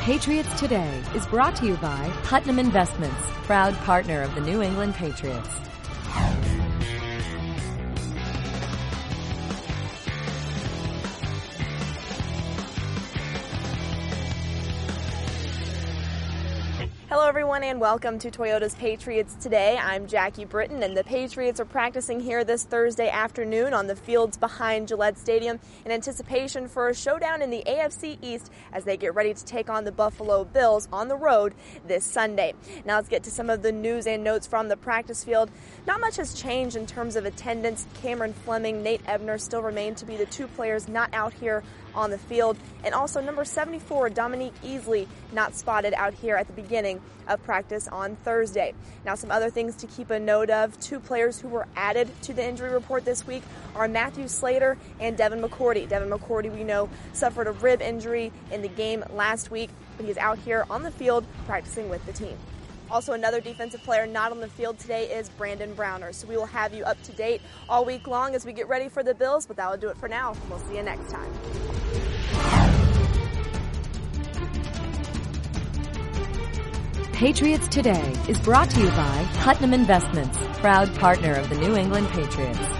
Patriots Today is brought to you by Putnam Investments, proud partner of the New England Patriots. Hello everyone and welcome to Toyota's Patriots Today. I'm Jackie Britton and the Patriots are practicing here this Thursday afternoon on the fields behind Gillette Stadium in anticipation for a showdown in the AFC East as they get ready to take on the Buffalo Bills on the road this Sunday. Now let's get to some of the news and notes from the practice field. Not much has changed in terms of attendance. Cameron Fleming, Nate Ebner still remain to be the two players not out here on the field, and also number 74, Dominique Easley, not spotted out here at the beginning of practice on Thursday. Now some other things to keep a note of. Two players who were added to the injury report this week are Matthew Slater and Devin McCourty. Devin McCourty, we know, suffered a rib injury in the game last week, but he's out here on the field practicing with the team. Also, another defensive player not on the field today is Brandon Browner. So we will have you up to date all week long as we get ready for the Bills, but that will do it for now. We'll see you next time. Patriots Today is brought to you by Putnam Investments, proud partner of the New England Patriots.